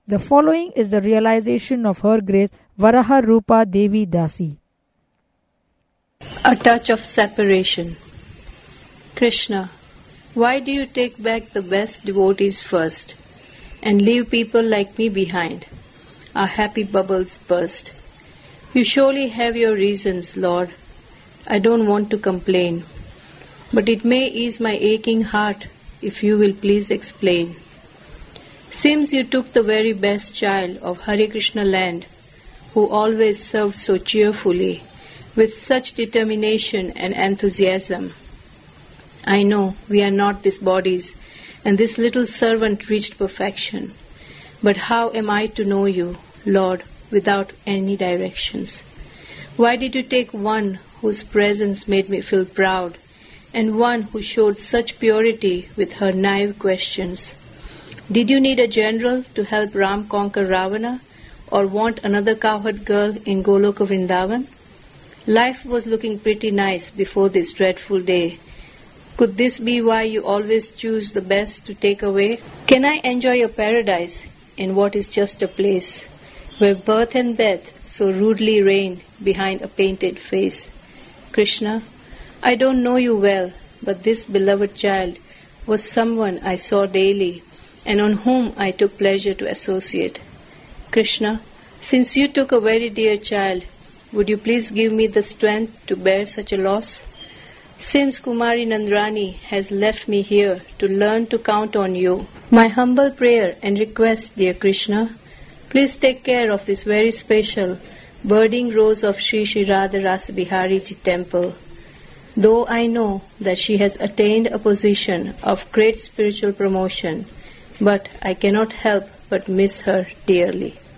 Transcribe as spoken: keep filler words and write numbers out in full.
The following is the realization of Her Grace Varaha Rupa Devi Dasi. A touch of separation. Krishna, why do you take back the best devotees first and leave people like me behind? Our happy bubbles burst. You surely have your reasons, Lord. I don't want to complain, but it may ease my aching heart if you will please explain. Seems you took the very best child of Hare Krishna land, who always served so cheerfully, with such determination and enthusiasm. I know we are not these bodies, and this little servant reached perfection. But how am I to know you, Lord, without any directions? Why did you take one whose presence made me feel proud, and one who showed such purity with her naive questions? Did you need a general to help Ram conquer Ravana, or want another cowherd girl in Goloka Vrindavan? Life was looking pretty nice before this dreadful day. Could this be why you always choose the best to take away? Can I enjoy a paradise in what is just a place, where birth and death so rudely reign behind a painted face? Krishna, I don't know you well, but this beloved child was someone I saw daily, and on whom I took pleasure to associate. Krishna, since you took a very dear child, would you please give me the strength to bear such a loss? Seems Kumari Nandrani has left me here to learn to count on you. My humble prayer and request, dear Krishna, please take care of this very special budding rose of Sri Sri Radha Rasa Bihari Ji temple. Though I know that she has attained a position of great spiritual promotion, but I cannot help but miss her dearly.